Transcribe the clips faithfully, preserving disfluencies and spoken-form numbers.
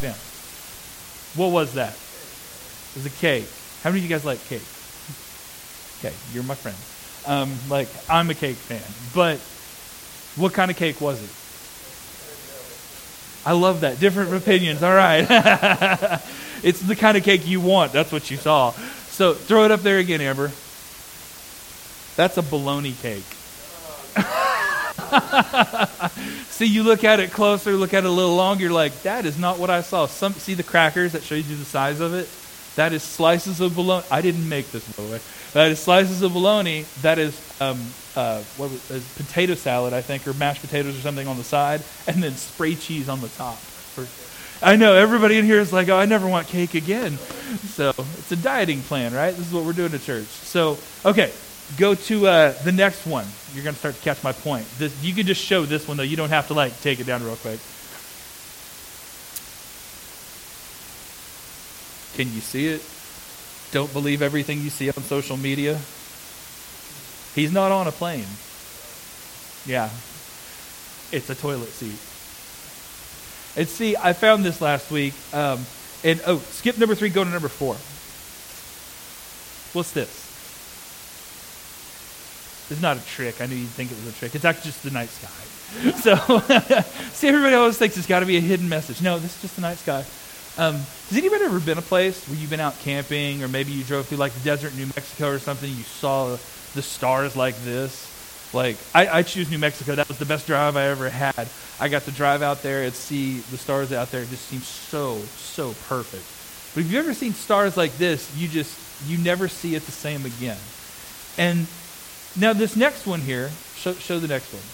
Yeah. What was that? It was a cake. How many of you guys like cake? Okay, you're my friend. Um, like, I'm a cake fan. But what kind of cake was it? I love that. Different opinions. All right. It's the kind of cake you want. That's what you saw. So throw it up there again, Amber. That's a bologna cake. See, you look at it closer, look at it a little longer, you're like, that is not what I saw. Some, see the crackers that shows you the size of it? That is slices of bologna. I didn't make this, by the way. That is slices of bologna. That is um, uh, what was, is potato salad, I think, or mashed potatoes or something on the side, and then spray cheese on the top. For, I know, everybody in here is like, oh, I never want cake again. So it's a dieting plan, right? This is what we're doing at church. So, okay, go to uh, the next one. You're going to start to catch my point. This, you can just show this one, though. You don't have to, like, take it down real quick. Can you see it? Don't believe everything you see on social media. He's not on a plane. Yeah. It's a toilet seat. And see, I found this last week. Um, and, oh, skip number three, go to number four. What's this? It's not a trick. I knew you'd think it was a trick. It's actually just the night sky. So, see, everybody always thinks it's got to be a hidden message. No, this is just the night sky. Um, has anybody ever been a place where you've been out camping, or maybe you drove through like the desert in New Mexico or something, you saw the stars like this? Like, I, I choose New Mexico. That was the best drive I ever had. I got to drive out there and see the stars out there. It just seems so, so perfect. But if you've ever seen stars like this, you just, you never see it the same again. And now this next one here, show, show the next one.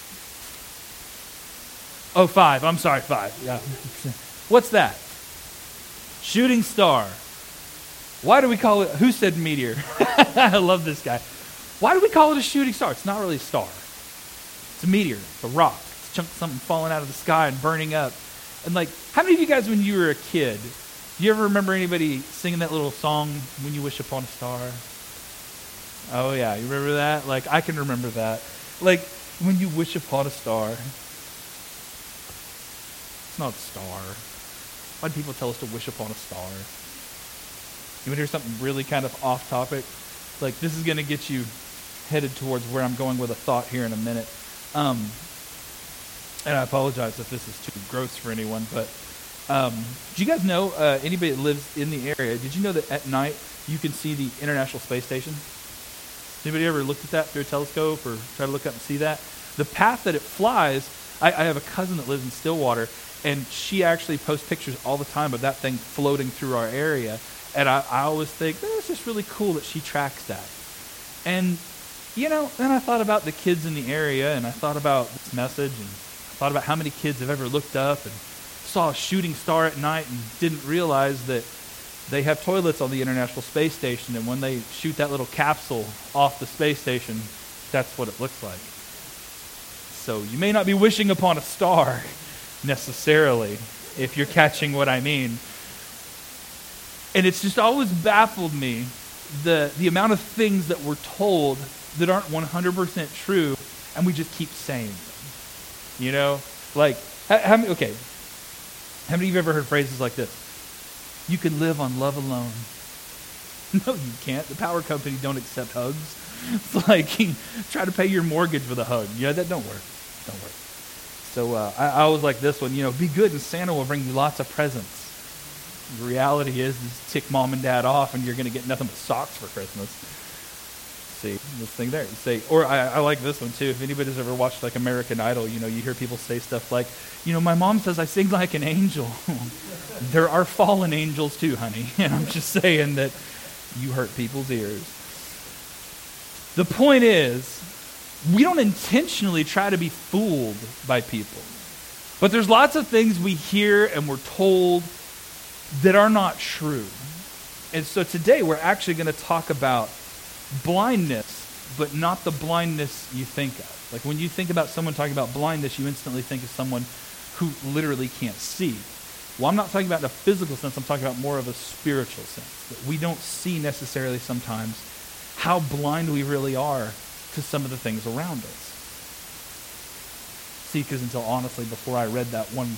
Oh, five. I'm sorry, five. Yeah. What's that? Shooting star. Why do we call it, who said meteor? I love this guy. Why do we call it a shooting star? It's not really a star. It's a meteor. It's a rock. It's a chunk of something falling out of the sky and burning up. And like, how many of you guys, when you were a kid, do you ever remember anybody singing that little song, When You Wish Upon a Star? Oh yeah, you remember that? Like, I can remember that. Like, when you wish upon a star. It's not a star. Why do people tell us to wish upon a star? You want to hear something really kind of off topic? Like, this is going to get you headed towards where I'm going with a thought here in a minute. Um, and I apologize if this is too gross for anyone, but um, do you guys know, uh, anybody that lives in the area, did you know that at night you can see the International Space Station? Anybody ever looked at that through a telescope or try to look up and see that? The path that it flies, I, I have a cousin that lives in Stillwater, and she actually posts pictures all the time of that thing floating through our area. And I, I always think, oh, it's just really cool that she tracks that. And, you know, then I thought about the kids in the area, and I thought about this message, and I thought about how many kids have ever looked up and saw a shooting star at night and didn't realize that they have toilets on the International Space Station, and when they shoot that little capsule off the space station, that's what it looks like. So you may not be wishing upon a star necessarily, if you're catching what I mean. And it's just always baffled me, the, the amount of things that we're told that aren't one hundred percent true, and we just keep saying them. You know? Like, how, how many, okay, how many of you have ever heard phrases like this? You can live on love alone. No, you can't. The power company don't accept hugs. It's like, try to pay your mortgage with a hug. Yeah, that don't work. Don't work. So uh, I, I always like this one, you know, be good and Santa will bring you lots of presents. The reality is, is tick mom and dad off and you're going to get nothing but socks for Christmas. See, this thing there. Say, or I, I like this one too. If anybody's ever watched like American Idol, you know, you hear people say stuff like, you know, my mom says I sing like an angel. There are fallen angels too, honey. And I'm just saying that you hurt people's ears. The point is, we don't intentionally try to be fooled by people. But there's lots of things we hear and we're told that are not true. And so today we're actually going to talk about blindness, but not the blindness you think of. Like when you think about someone talking about blindness, you instantly think of someone who literally can't see. Well, I'm not talking about in a physical sense, I'm talking about more of a spiritual sense. That we don't see necessarily sometimes how blind we really are to some of the things around us. See, because until honestly, before I read that one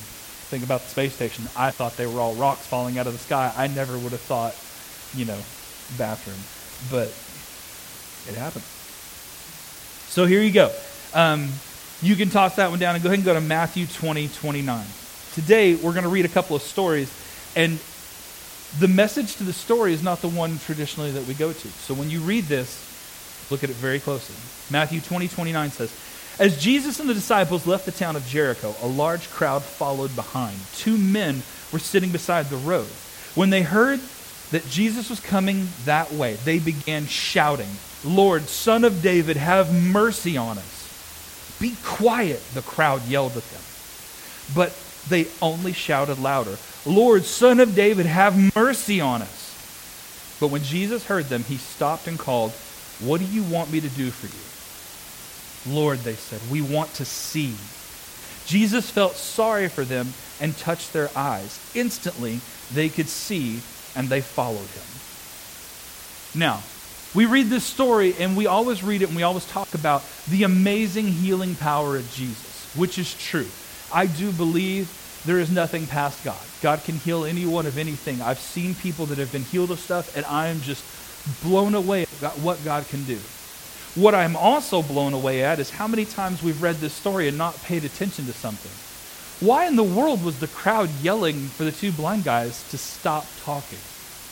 Think about the space station. I thought they were all rocks falling out of the sky. I never would have thought, you know, bathroom. But it happened. So here you go. Um, you can toss that one down and go ahead and go to Matthew twenty, twenty-nine. Today, we're going to read a couple of stories. And the message to the story is not the one traditionally that we go to. So when you read this, look at it very closely. Matthew twenty, twenty-nine says, "As Jesus and the disciples left the town of Jericho, a large crowd followed behind. Two men were sitting beside the road. When they heard that Jesus was coming that way, they began shouting, 'Lord, Son of David, have mercy on us.' 'Be quiet,' the crowd yelled at them. But they only shouted louder, 'Lord, Son of David, have mercy on us.' But when Jesus heard them, he stopped and called, 'What do you want me to do for you?' 'Lord,' they said, 'we want to see.' Jesus felt sorry for them and touched their eyes. Instantly, they could see, and they followed him." Now, we read this story, and we always read it, and we always talk about the amazing healing power of Jesus, which is true. I do believe there is nothing past God. God can heal anyone of anything. I've seen people that have been healed of stuff, and I am just blown away at what God can do. What I'm also blown away at is how many times we've read this story and not paid attention to something. Why in the world was the crowd yelling for the two blind guys to stop talking?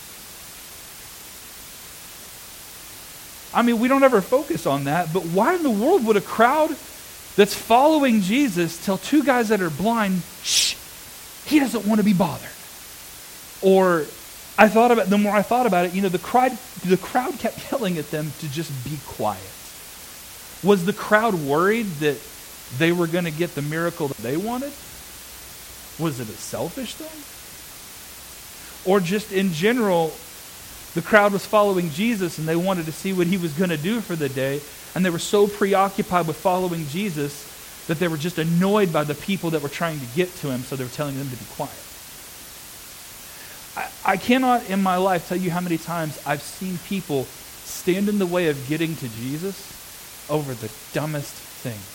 I mean, we don't ever focus on that, but why in the world would a crowd that's following Jesus tell two guys that are blind, shh, he doesn't want to be bothered? Or I thought about the more I thought about it, you know, the crowd the crowd kept yelling at them to just be quiet. Was the crowd worried that they were going to get the miracle that they wanted? Was it a selfish thing? Or just in general, the crowd was following Jesus and they wanted to see what he was going to do for the day, and they were so preoccupied with following Jesus that they were just annoyed by the people that were trying to get to him, so they were telling them to be quiet. I, I cannot in my life tell you how many times I've seen people stand in the way of getting to Jesus over the dumbest things.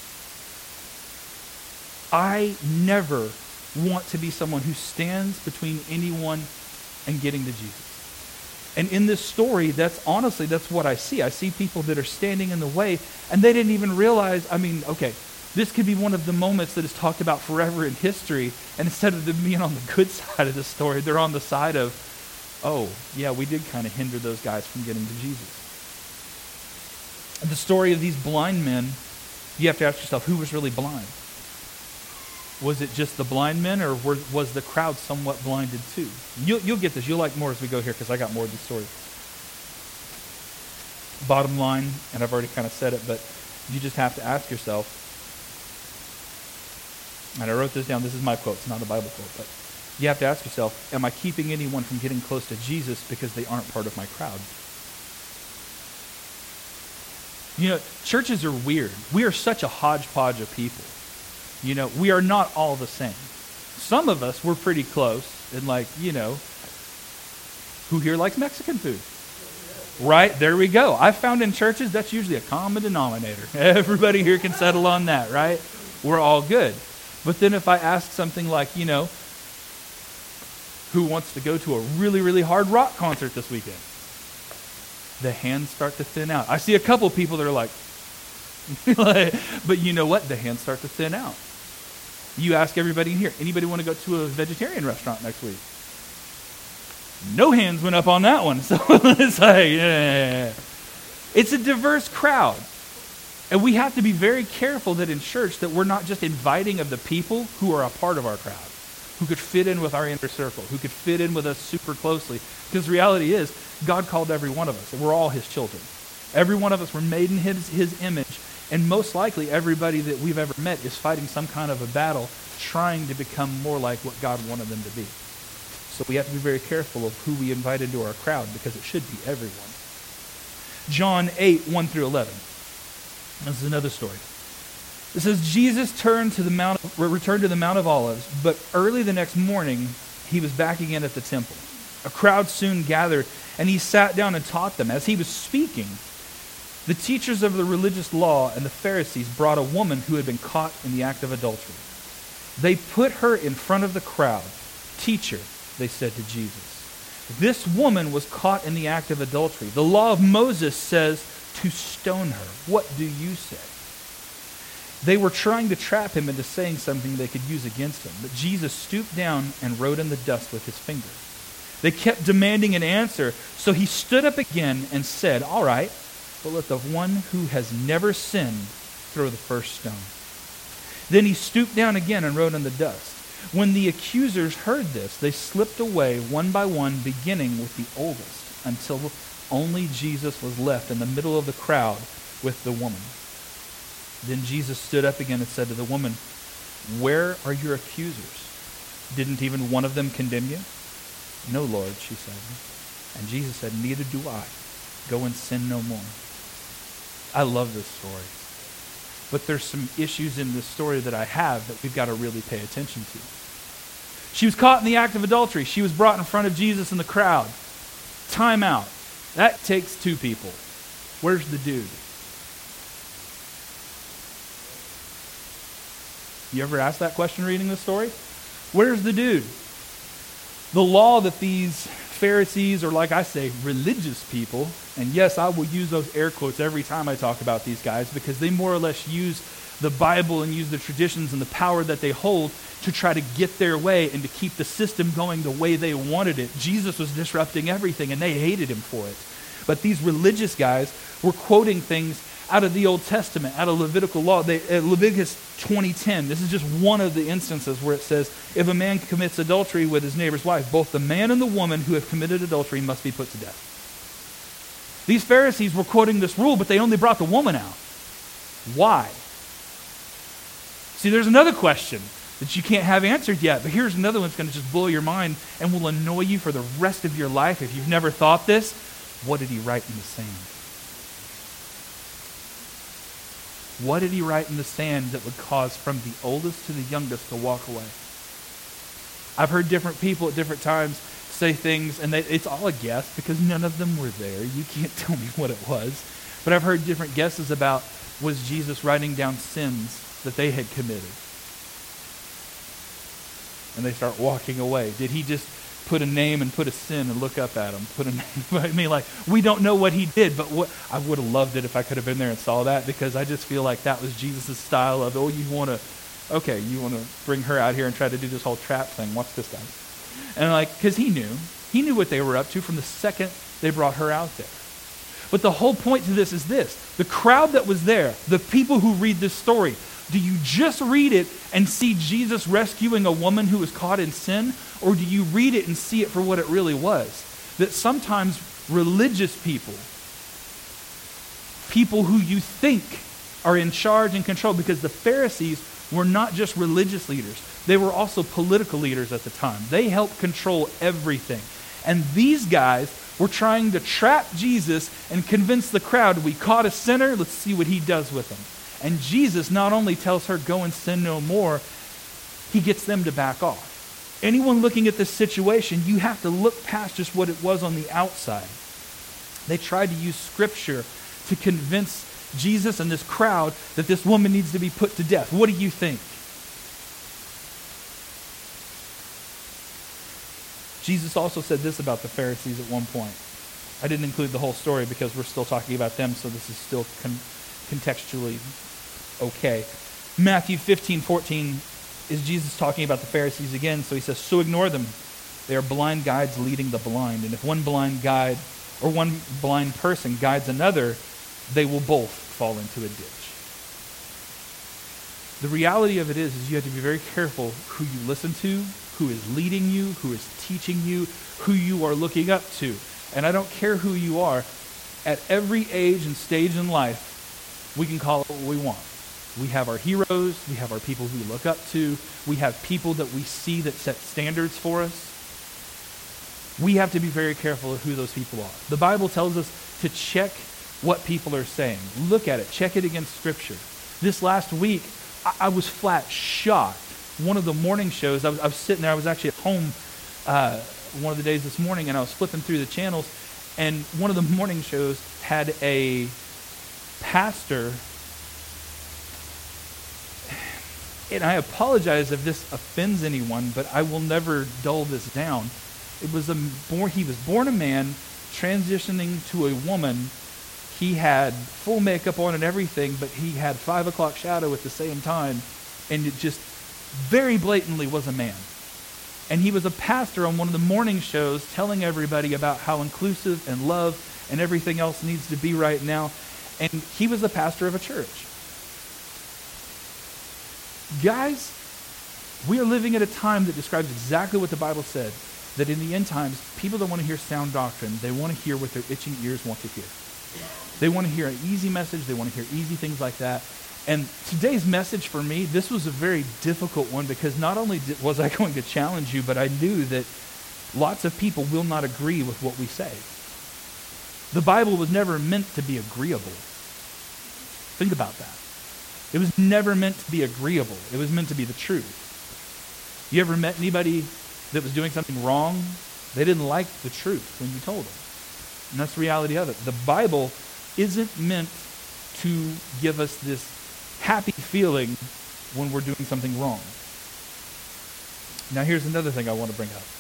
I never want to be someone who stands between anyone and getting to Jesus. And in this story, that's honestly, that's what I see. I see people that are standing in the way, and they didn't even realize, I mean, okay, this could be one of the moments that is talked about forever in history, and instead of them being on the good side of the story, they're on the side of, oh, yeah, we did kind of hinder those guys from getting to Jesus. And the story of these blind men, you have to ask yourself, who was really blind? Was it just the blind men, or were, was the crowd somewhat blinded too? You'll, you'll get this. You'll like more as we go here, because I got more of these stories. Bottom line, and I've already kind of said it, but you just have to ask yourself, and I wrote this down. This is my quote. It's not a Bible quote, but you have to ask yourself, am I keeping anyone from getting close to Jesus because they aren't part of my crowd? You know, churches are weird. We are such a hodgepodge of people. You know, we are not all the same. Some of us, we're pretty close, and like, you know, who here likes Mexican food? Right, there we go. I've found in churches, that's usually a common denominator. Everybody here can settle on that, right? We're all good. But then if I ask something like, you know, who wants to go to a really, really hard rock concert this weekend? The hands start to thin out. I see a couple people that are like, but you know what? The hands start to thin out. You ask everybody in here, anybody want to go to a vegetarian restaurant next week? No hands went up on that one. So it's like, yeah. It's a diverse crowd. And we have to be very careful that in church that we're not just inviting of the people who are a part of our crowd, who could fit in with our inner circle, who could fit in with us super closely. Because the reality is, God called every one of us. We're all his children. Every one of us were made in his, his image. And most likely, everybody that we've ever met is fighting some kind of a battle, trying to become more like what God wanted them to be. So we have to be very careful of who we invite into our crowd, because it should be everyone. John eight, one through eleven. This is another story. It says, Jesus turned to the Mount, returned to the Mount of Olives, but early the next morning, he was back again at the temple. A crowd soon gathered, and he sat down and taught them. As he was speaking, the teachers of the religious law and the Pharisees brought a woman who had been caught in the act of adultery. They put her in front of the crowd. Teacher, they said to Jesus, this woman was caught in the act of adultery. The law of Moses says to stone her. What do you say? They were trying to trap him into saying something they could use against him. But Jesus stooped down and wrote in the dust with his finger. They kept demanding an answer, so he stood up again and said, all right, but let the one who has never sinned throw the first stone. Then he stooped down again and wrote in the dust. When the accusers heard this, they slipped away one by one, beginning with the oldest, until only Jesus was left in the middle of the crowd with the woman. Then Jesus stood up again and said to the woman, where are your accusers? Didn't even one of them condemn you? No, Lord, she said. And Jesus said, neither do I. Go and sin no more. I love this story. But there's some issues in this story that I have that we've got to really pay attention to. She was caught in the act of adultery. She was brought in front of Jesus in the crowd. Time out. That takes two people. Where's the dude? You ever asked that question reading this story? Where's the dude? The law that these Pharisees, or like I say, religious people, and yes, I will use those air quotes every time I talk about these guys because they more or less use the Bible and use the traditions and the power that they hold to try to get their way and to keep the system going the way they wanted it. Jesus was disrupting everything and they hated him for it. But these religious guys were quoting things out of the Old Testament, out of Levitical law. They, uh, Leviticus twenty ten, this is just one of the instances where it says, if a man commits adultery with his neighbor's wife, both the man and the woman who have committed adultery must be put to death. These Pharisees were quoting this rule, but they only brought the woman out. Why? See, there's another question that you can't have answered yet, but here's another one that's going to just blow your mind and will annoy you for the rest of your life if you've never thought this. What did he write in the sand? What did he write in the sand that would cause from the oldest to the youngest to walk away? I've heard different people at different times say things, and they, it's all a guess because none of them were there. You can't tell me what it was. But I've heard different guesses about, was Jesus writing down sins that they had committed? And they start walking away. Did he just put a name and put a sin and look up at him? Put a name. I mean, like, we don't know what he did, but what I would have loved it if I could have been there and saw that, because I just feel like that was Jesus' style of, oh, you want to, okay, you want to bring her out here and try to do this whole trap thing. Watch this guy. And like, because he knew. He knew what they were up to from the second they brought her out there. But the whole point to this is this. The crowd that was there, the people who read this story, do you just read it and see Jesus rescuing a woman who was caught in sin? Or do you read it and see it for what it really was? That sometimes religious people, people who you think are in charge and control, because the Pharisees were not just religious leaders, they were also political leaders at the time. They helped control everything. And these guys were trying to trap Jesus and convince the crowd, we caught a sinner, let's see what he does with him. And Jesus not only tells her, go and sin no more, he gets them to back off. Anyone looking at this situation, you have to look past just what it was on the outside. They tried to use Scripture to convince Jesus and this crowd that this woman needs to be put to death. What do you think? Jesus also said this about the Pharisees at one point. I didn't include the whole story because we're still talking about them, so this is still con- contextually okay. Matthew fifteen fourteen is Jesus talking about the Pharisees again, so he says, so ignore them. They are blind guides leading the blind, and if one blind guide or one blind person guides another, they will both fall into a ditch. The reality of it is, is you have to be very careful who you listen to, who is leading you, who is teaching you, who you are looking up to. And I don't care who you are, at every age and stage in life, we can call it what we want. We have our heroes, we have our people who we look up to, we have people that we see that set standards for us. We have to be very careful of who those people are. The Bible tells us to check what people are saying. Look at it, check it against Scripture. This last week, I, I was flat shocked. One of the morning shows, I was, I was sitting there, I was actually at home uh, one of the days this morning, and I was flipping through the channels, and one of the morning shows had a pastor and I apologize if this offends anyone, but I will never dull this down. It was a born, he was born a man, transitioning to a woman. He had full makeup on and everything, but he had five o'clock shadow at the same time, and it just very blatantly was a man. And he was a pastor on one of the morning shows telling everybody about how inclusive and love and everything else needs to be right now. And he was the pastor of a church. Guys, we are living at a time that describes exactly what the Bible said, that in the end times, people don't want to hear sound doctrine. They want to hear what their itching ears want to hear. They want to hear an easy message. They want to hear easy things like that. And today's message for me, this was a very difficult one because not only did, was I going to challenge you, but I knew that lots of people will not agree with what we say. The Bible was never meant to be agreeable. Think about that. It was never meant to be agreeable. It was meant to be the truth. You ever met anybody that was doing something wrong? They didn't like the truth when you told them. And that's the reality of it. The Bible isn't meant to give us this happy feeling when we're doing something wrong. Now here's another thing I want to bring up.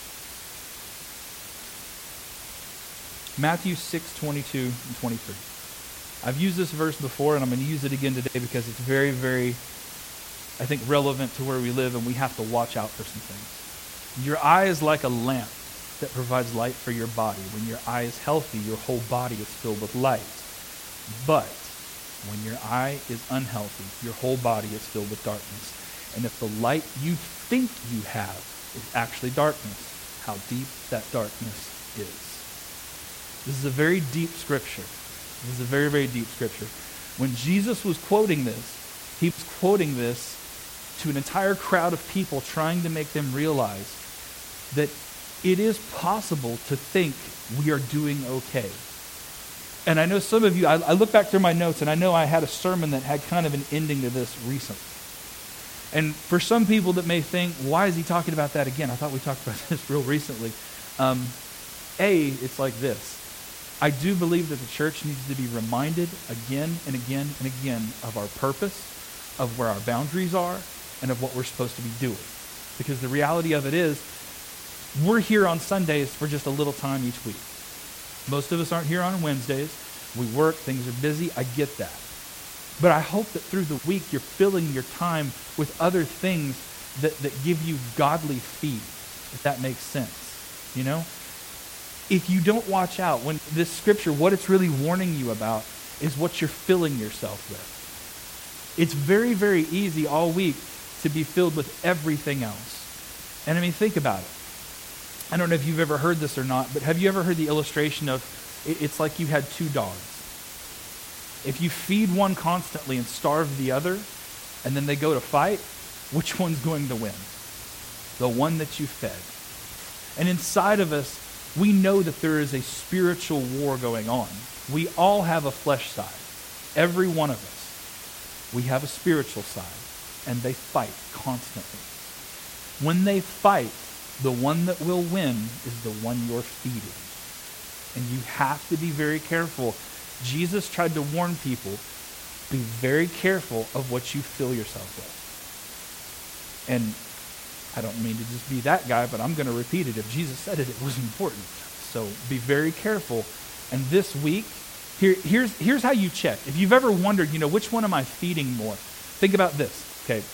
Matthew six, twenty-two and twenty-three. I've used this verse before, and I'm going to use it again today because it's very, very, I think, relevant to where we live, and we have to watch out for some things. Your eye is like a lamp that provides light for your body. When your eye is healthy, your whole body is filled with light. But when your eye is unhealthy, your whole body is filled with darkness. And if the light you think you have is actually darkness, how deep that darkness is. This is a very deep scripture. This is a very, very deep scripture. When Jesus was quoting this, he was quoting this to an entire crowd of people, trying to make them realize that it is possible to think we are doing okay. And I know some of you, I, I look back through my notes, and I know I had a sermon that had kind of an ending to this recently. And for some people that may think, why is he talking about that again? I thought we talked about this real recently. Um, A, it's like this. I do believe that the church needs to be reminded again and again and again of our purpose, of where our boundaries are, and of what we're supposed to be doing. Because the reality of it is, we're here on Sundays for just a little time each week. Most of us aren't here on Wednesdays. We work, things are busy. I get that. But I hope that through the week you're filling your time with other things that, that give you godly feed, if that makes sense. You know? If you don't watch out, when this scripture, what it's really warning you about is what you're filling yourself with. It's very, very easy all week to be filled with everything else. And I mean, think about it. I don't know if you've ever heard this or not, but have you ever heard the illustration of, it's like you had two dogs. If you feed one constantly and starve the other, and then they go to fight, which one's going to win? The one that you fed. And inside of us, we know that there is a spiritual war going on. We all have a flesh side. Every one of us. We have a spiritual side. And they fight constantly. When they fight, the one that will win is the one you're feeding. And you have to be very careful. Jesus tried to warn people, be very careful of what you fill yourself with. And I don't mean to just be that guy, but I'm going to repeat it. If Jesus said it, it was important. So be very careful. And this week, here, here's, here's how you check. If you've ever wondered, you know, which one am I feeding more? Think about this, okay?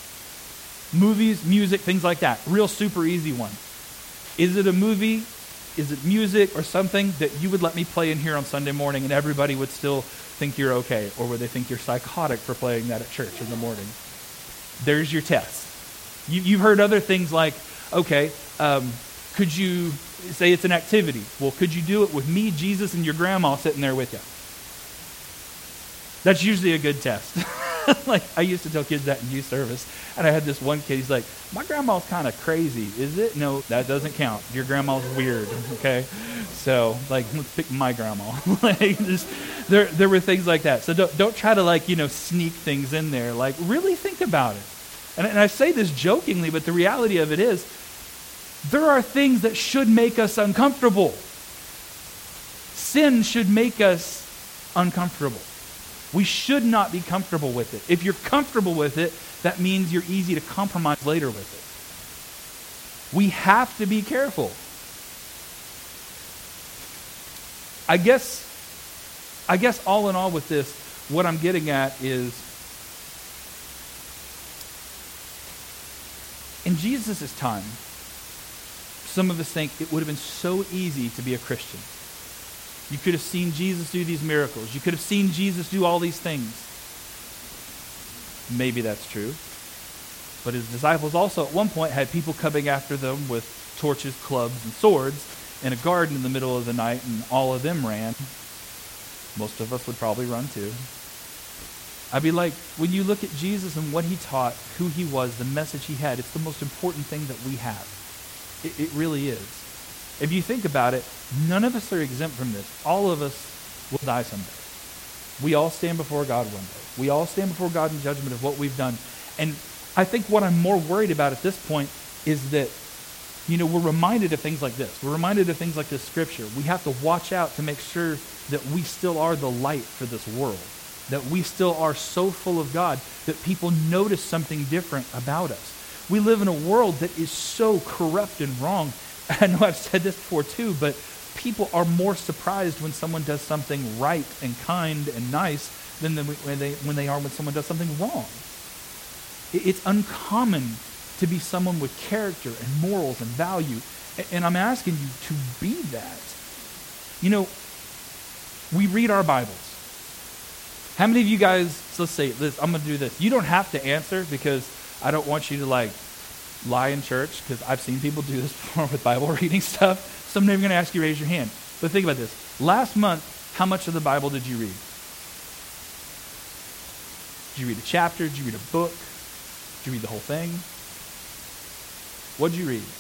Movies, music, things like that. Real super easy one. Is it a movie? Is it music or something that you would let me play in here on Sunday morning and everybody would still think you're okay? Or would they think you're psychotic for playing that at church in the morning? There's your test. You, you've heard other things like, okay, um, could you say it's an activity? Well, could you do it with me, Jesus, and your grandma sitting there with you? That's usually a good test. Like, I used to tell kids that in youth service, and I had this one kid, he's like, my grandma's kind of crazy, is it? No, that doesn't count. Your grandma's weird, okay? So, like, let's pick my grandma. Like, just, there, there were things like that. So don't, don't try to, like, you know, sneak things in there. Like, really think about it. And, and I say this jokingly, but the reality of it is, there are things that should make us uncomfortable. Sin should make us uncomfortable. We should not be comfortable with it. If you're comfortable with it, that means you're easy to compromise later with it. We have to be careful. I guess, I guess all in all with this, what I'm getting at is, in Jesus' time, some of us think it would have been so easy to be a Christian. You could have seen Jesus do these miracles. You could have seen Jesus do all these things. Maybe that's true. But his disciples also at one point had people coming after them with torches, clubs, and swords in a garden in the middle of the night, and all of them ran. Most of us would probably run too. I'd be like, when you look at Jesus and what he taught, who he was, the message he had, it's the most important thing that we have. It, it really is. If you think about it, none of us are exempt from this. All of us will die someday. We all stand before God one day. We all stand before God in judgment of what we've done. And I think what I'm more worried about at this point is that, you know, we're reminded of things like this. We're reminded of things like this scripture. We have to watch out to make sure that we still are the light for this world, that we still are so full of God that people notice something different about us. We live in a world that is so corrupt and wrong. I know I've said this before too, but people are more surprised when someone does something right and kind and nice than when they, when they are when someone does something wrong. It's uncommon to be someone with character and morals and value. And I'm asking you to be that. You know, we read our Bibles. How many of you guys, so let's say this, I'm going to do this. You don't have to answer because I don't want you to like lie in church, because I've seen people do this before with Bible reading stuff. So I'm never going to ask you to raise your hand. But think about this. Last month, how much of the Bible did you read? Did you read a chapter? Did you read a book? Did you read the whole thing? What did you read?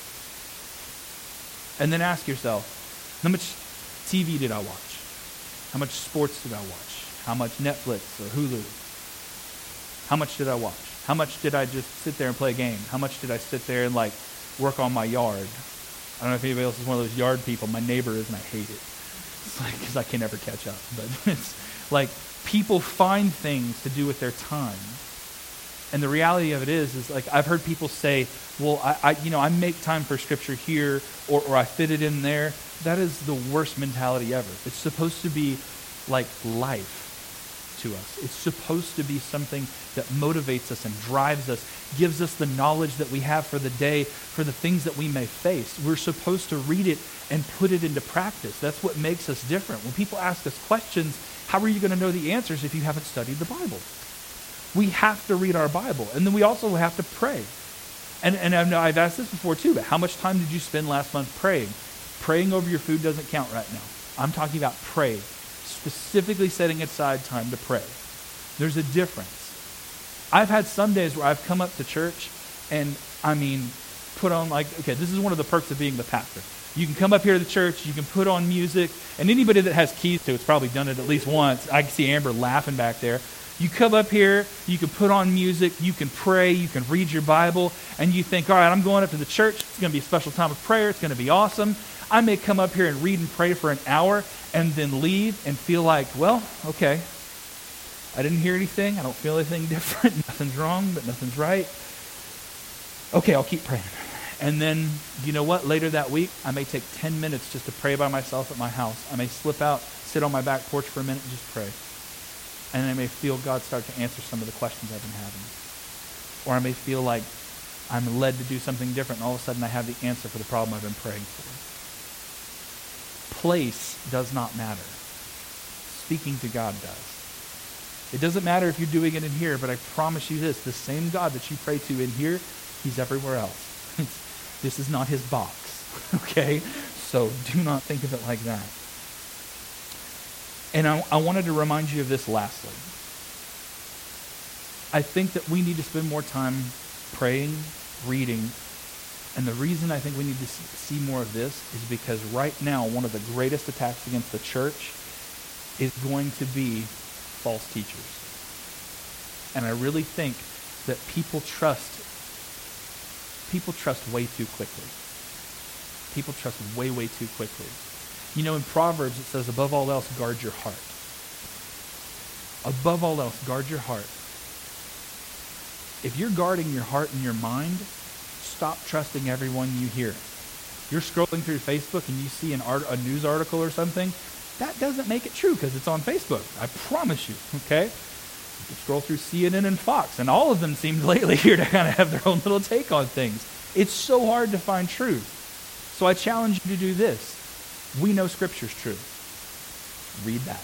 And then ask yourself, how much T V did I watch? How much sports did I watch? How much Netflix or Hulu? How much did I watch? How much did I just sit there and play a game? How much did I sit there and like work on my yard? I don't know if anybody else is one of those yard people. My neighbor is, and I hate it. It's like, because I can never catch up. But it's like people find things to do with their time. And the reality of it is, is like I've heard people say, well, I, I you know, I make time for scripture here, or, or I fit it in there. That is the worst mentality ever. It's supposed to be like life to us. It's supposed to be something that motivates us and drives us, gives us the knowledge that we have for the day, for the things that we may face. We're supposed to read it and put it into practice. That's what makes us different. When people ask us questions, how are you going to know the answers if you haven't studied the Bible? We have to read our Bible, and then we also have to pray. And, and I know I've asked this before too, but how much time did you spend last month praying? Praying over your food doesn't count right now. I'm talking about praying, specifically setting aside time to pray. There's a difference. I've had some days where I've come up to church and, I mean, put on like, okay, this is one of the perks of being the pastor. You can come up here to the church, you can put on music, and anybody that has keys to it's probably done it at least once. I can see Amber laughing back there. You come up here, you can put on music, you can pray, you can read your Bible, and you think, all right, I'm going up to the church. It's going to be a special time of prayer. It's going to be awesome. I may come up here and read and pray for an hour and then leave and feel like, well, okay, I didn't hear anything. I don't feel anything different. Nothing's wrong, but nothing's right. Okay, I'll keep praying. And then, you know what? Later that week, I may take ten minutes just to pray by myself at my house. I may slip out, sit on my back porch for a minute and just pray. And I may feel God start to answer some of the questions I've been having. Or I may feel like I'm led to do something different, and all of a sudden I have the answer for the problem I've been praying for. Place does not matter. Speaking to God does. It doesn't matter if you're doing it in here, but I promise you this, the same God that you pray to in here, he's everywhere else. This is not his box, okay? So do not think of it like that. And I, I wanted to remind you of this lastly. I think that we need to spend more time praying, reading, and the reason I think we need to see more of this is because right now one of the greatest attacks against the church is going to be false teachers. And I really think that people trust people trust way too quickly. People trust way, way too quickly. You know, in Proverbs it says, above all else, guard your heart. Above all else, guard your heart. If you're guarding your heart and your mind, stop trusting everyone you hear. You're scrolling through Facebook and you see an art, a news article or something, that doesn't make it true because it's on Facebook. I promise you, okay? You can scroll through C N N and Fox, and all of them seem lately here to kind of have their own little take on things. It's so hard to find truth. So I challenge you to do this. We know Scripture's true. Read that.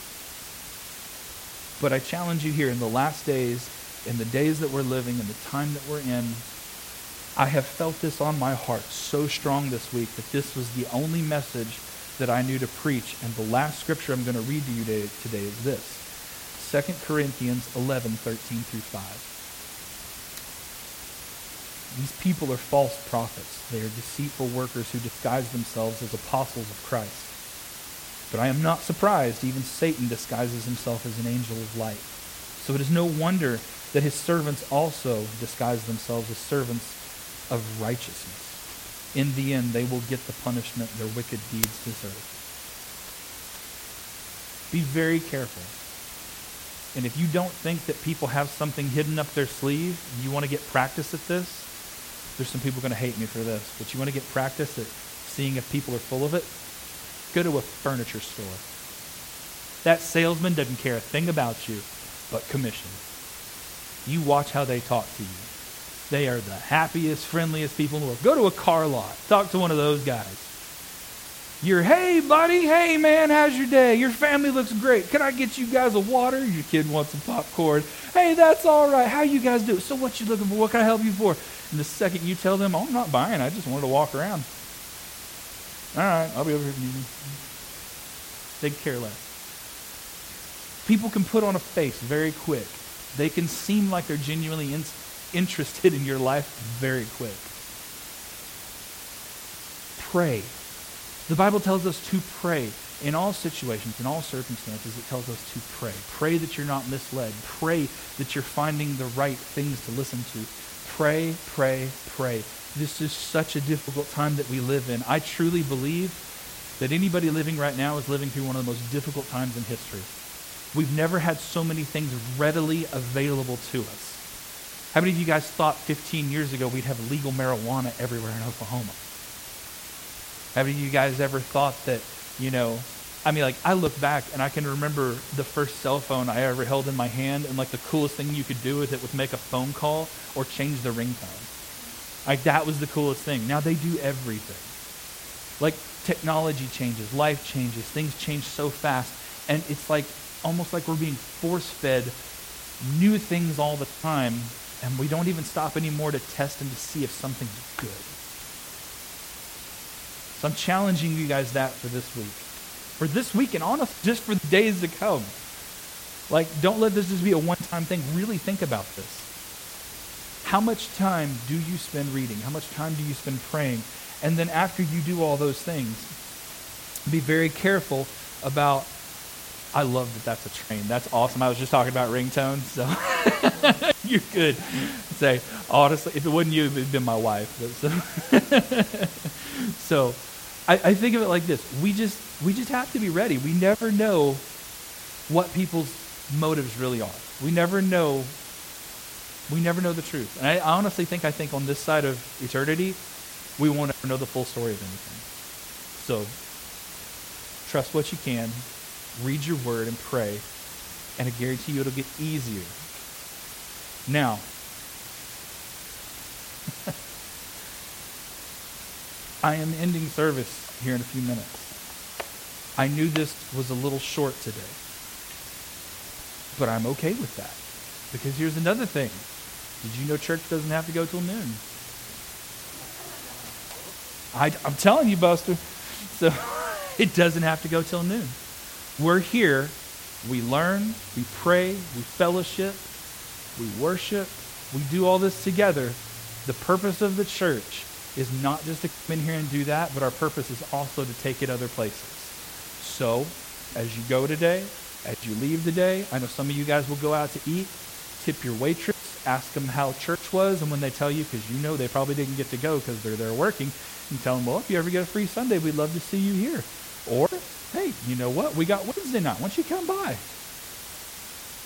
But I challenge you here in the last days, in the days that we're living, in the time that we're in, I have felt this on my heart so strong this week that this was the only message that I knew to preach. And the last scripture I'm going to read to you today, today is this. Second Corinthians eleven, thirteen through five. These people are false prophets. They are deceitful workers who disguise themselves as apostles of Christ. But I am not surprised. Even Satan disguises himself as an angel of light. So it is no wonder that his servants also disguise themselves as servants of righteousness. In the end, they will get the punishment their wicked deeds deserve. Be very careful. And if you don't think that people have something hidden up their sleeve, you want to get practice at this, there's some people going to hate me for this, but you want to get practice at seeing if people are full of it, go to a furniture store. That salesman doesn't care a thing about you but commission. You watch how they talk to you. They are the happiest, friendliest people in the world. Go to a car lot. Talk to one of those guys. You're, hey, buddy. Hey, man, how's your day? Your family looks great. Can I get you guys a water? Your kid wants some popcorn. Hey, that's all right. How you guys do? So what you looking for? What can I help you for? And the second you tell them, oh, I'm not buying. I just wanted to walk around. All right, I'll be over here. They care less. People can put on a face very quick. They can seem like they're genuinely in, interested in your life very quick. Pray. The Bible tells us to pray in all situations, in all circumstances. It tells us to pray. Pray that you're not misled. Pray that you're finding the right things to listen to. Pray, pray, pray. This is such a difficult time that we live in. I truly believe that anybody living right now is living through one of the most difficult times in history. We've never had so many things readily available to us. How many of you guys thought fifteen years ago we'd have legal marijuana everywhere in Oklahoma? How many of you guys ever thought that, you know, I mean, like, I look back and I can remember the first cell phone I ever held in my hand, and like the coolest thing you could do with it was make a phone call or change the ringtone. Like, that was the coolest thing. Now they do everything. Like, technology changes, life changes, things change so fast, and it's like almost like we're being force-fed new things all the time, and we don't even stop anymore to test and to see if something's good. So I'm challenging you guys that for this week. For this week, and honestly, just for the days to come. Like, don't let this just be a one-time thing. Really think about this. How much time do you spend reading? How much time do you spend praying? And then after you do all those things, be very careful about, I love that that's a train. That's awesome. I was just talking about ringtones, so you're good. Say, honestly, if it wasn't you, it would have been my wife. But so, so I, I think of it like this. We just we just have to be ready. We never know what people's motives really are. We never know we never know the truth. And I honestly think I think on this side of eternity, we won't ever know the full story of anything. So trust what you can, read your word and pray, and I guarantee you it'll get easier. Now, I am ending service here in a few minutes. I knew this was a little short today, but I'm okay with that. Because here's another thing. Did you know church doesn't have to go till noon? I, I'm telling you, Buster. So it doesn't have to go till noon. We're here. We learn. We pray. We fellowship. We worship. We do all this together. The purpose of the church is not just to come in here and do that, but our purpose is also to take it other places. So, as you go today, as you leave today, I know some of you guys will go out to eat, tip your waitress, ask them how church was, and when they tell you, because you know they probably didn't get to go because they're there working, you tell them, well, if you ever get a free Sunday, we'd love to see you here. Or, hey, you know what? We got Wednesday night. Why don't you come by?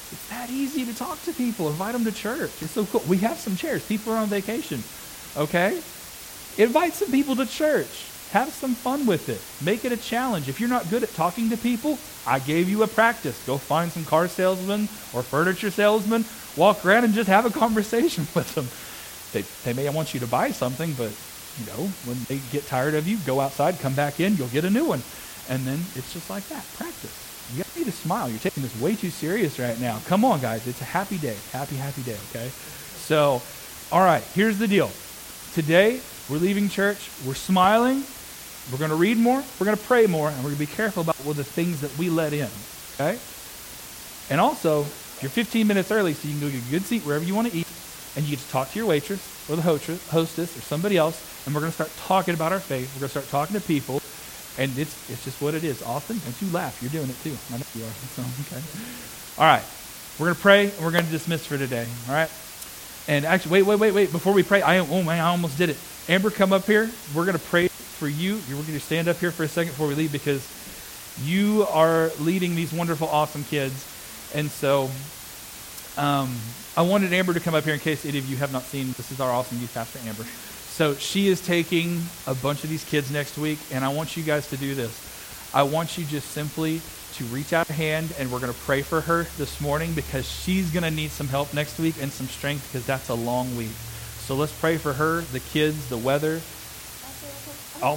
It's that easy to talk to people. Invite them to church. It's so cool. We have some chairs. People are on vacation. Okay? Invite some people to church. Have some fun with it. Make it a challenge. If you're not good at talking to people, I gave you a practice. Go find some car salesmen or furniture salesmen. Walk around and just have a conversation with them. They, they may want you to buy something, but you know, when they get tired of you, go outside, come back in, you'll get a new one. And then it's just like that. Practice. You guys need to smile. You're taking this way too serious right now. Come on, guys. It's a happy day. Happy, happy day, okay? So, all right, here's the deal. Today, we're leaving church. We're smiling. We're going to read more. We're going to pray more. And we're going to be careful about what the things that we let in, okay? And also, you're fifteen minutes early, so you can go get a good seat wherever you want to eat. And you get to talk to your waitress or the hostess or somebody else. And we're going to start talking about our faith. We're going to start talking to people. And it's it's just what it is. Austin, don't you laugh. You're doing it too. I know you are. So, okay. All right. We're going to pray, and we're going to dismiss for today. All right? And actually, wait, wait, wait, wait. Before we pray, I oh man, I almost did it. Amber, come up here. We're going to pray for you. We're going to stand up here for a second before we leave because you are leading these wonderful, awesome kids. And so um, I wanted Amber to come up here in case any of you have not seen. This is our awesome youth pastor, Amber. So she is taking a bunch of these kids next week, and I want you guys to do this. I want you just simply to reach out a hand, and we're going to pray for her this morning because she's going to need some help next week and some strength because that's a long week. So let's pray for her, the kids, the weather. Oh.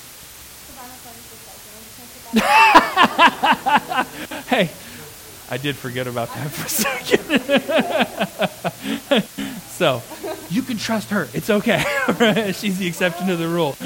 Hey, I did forget about that for a second. So, you can trust her. It's okay. She's the exception to the rule.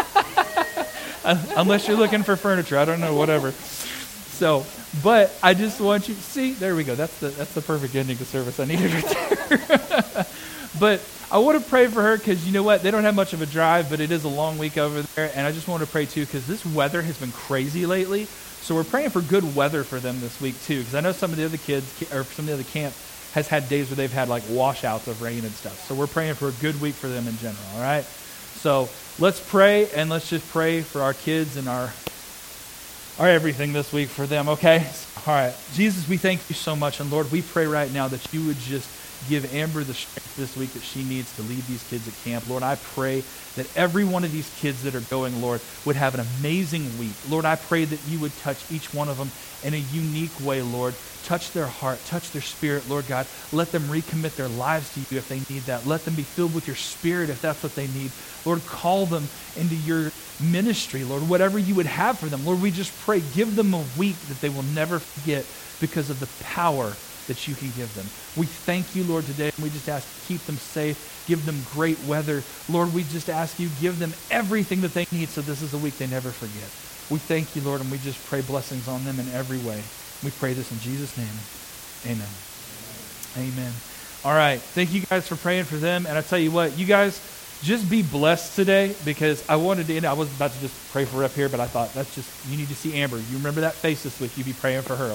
Unless you're looking for furniture. I don't know, whatever. So, but I just want you to see, there we go. That's the that's the perfect ending to service I needed right there. But I want to pray for her because you know what? They don't have much of a drive, but it is a long week over there. And I just want to pray too because this weather has been crazy lately. So we're praying for good weather for them this week too. Because I know some of the other kids, or some of the other camp, has had days where they've had like washouts of rain and stuff. So we're praying for a good week for them in general, all right? So let's pray, and let's just pray for our kids and our our everything this week for them, okay? All right. Jesus, we thank you so much. And Lord, we pray right now that you would just give Amber the strength this week that she needs to lead these kids at camp. Lord, I pray that every one of these kids that are going, Lord, would have an amazing week. Lord, I pray that you would touch each one of them in a unique way, Lord. Touch their heart, touch their spirit, Lord God. Let them recommit their lives to you if they need that. Let them be filled with your spirit if that's what they need. Lord, call them into your ministry, Lord, whatever you would have for them. Lord, we just pray, give them a week that they will never forget because of the power that you can give them. We thank you, Lord, today, and we just ask to keep them safe, give them great weather. Lord, we just ask you, give them everything that they need so this is a week they never forget. We thank you, Lord, and we just pray blessings on them in every way. We pray this in Jesus' name. Amen. Amen. All right. Thank you guys for praying for them. And I tell you what, you guys just be blessed today because I wanted to end. I was about to just pray for her up here, but I thought that's just, you need to see Amber. You remember that face this week. You be praying for her.